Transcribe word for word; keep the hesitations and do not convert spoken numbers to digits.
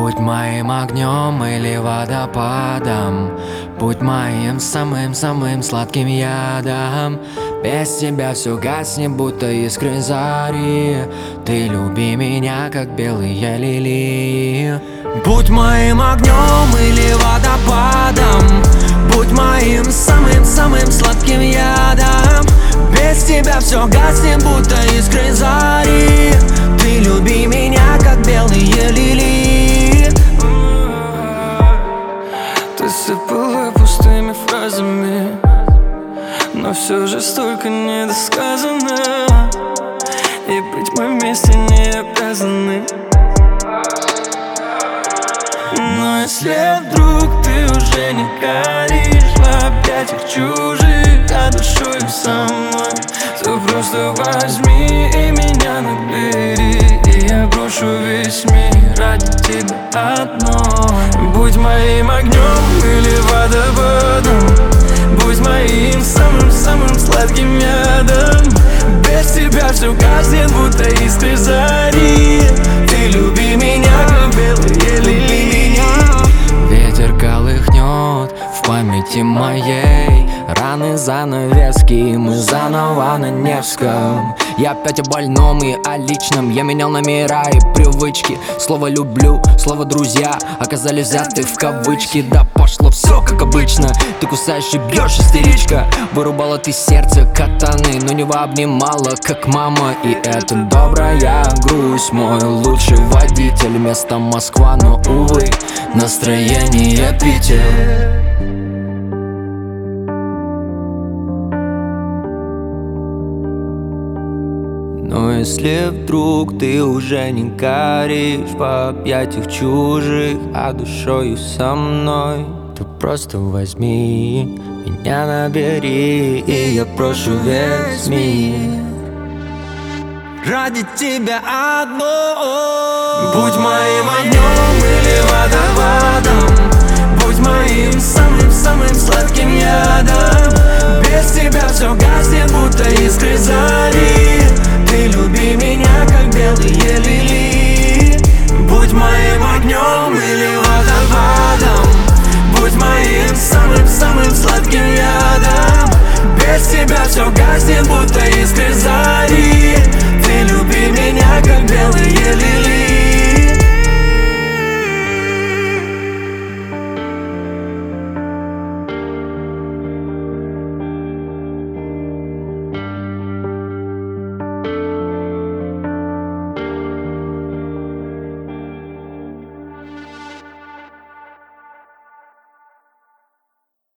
Будь моим огнем или водопадом, будь моим самым-самым сладким ядом. Без тебя все гаснет, будто искры зари. Ты люби меня, как белые лилии. Будь моим огнем или водопадом, будь моим самым-самым сладким ядом. Без тебя все гаснет, будто искры зари. Ты люби меня, как белые лилии. Ты сыпала пустыми фразами, но все же столько недосказано, и быть мы вместе не обязаны. Но если вдруг ты уже не горишь в объятиях чужих, а душою со мной, то просто возьми и меня набери, и я брошу весь мир ради тебя одной. Будь моим огнем или водопадом, будь моим самым-самым сладким ядом. Без тебя все гаснет, будто искры зари. Ты люби меня, как белые лилии. Ветер колыхнет в памяти моей раны, занавески, мы заново на Невском. Я опять о больном и о личном. Я менял номера и привычки. Слово «люблю», слово «друзья» оказались взяты в кавычки. Да пошло все как обычно. Ты кусаешь и бьешь, истеричка. Вырубала ты сердце катаны, но не обнимала, как мама. И это добрая грусть. Мой лучший водитель, место Москва, но, увы, настроение Питер. Но если вдруг ты уже не горишь в объятиях чужих, а душою со мной, то просто возьми меня набери, и я прошу весь мир ради тебя одной. Будь моим огнем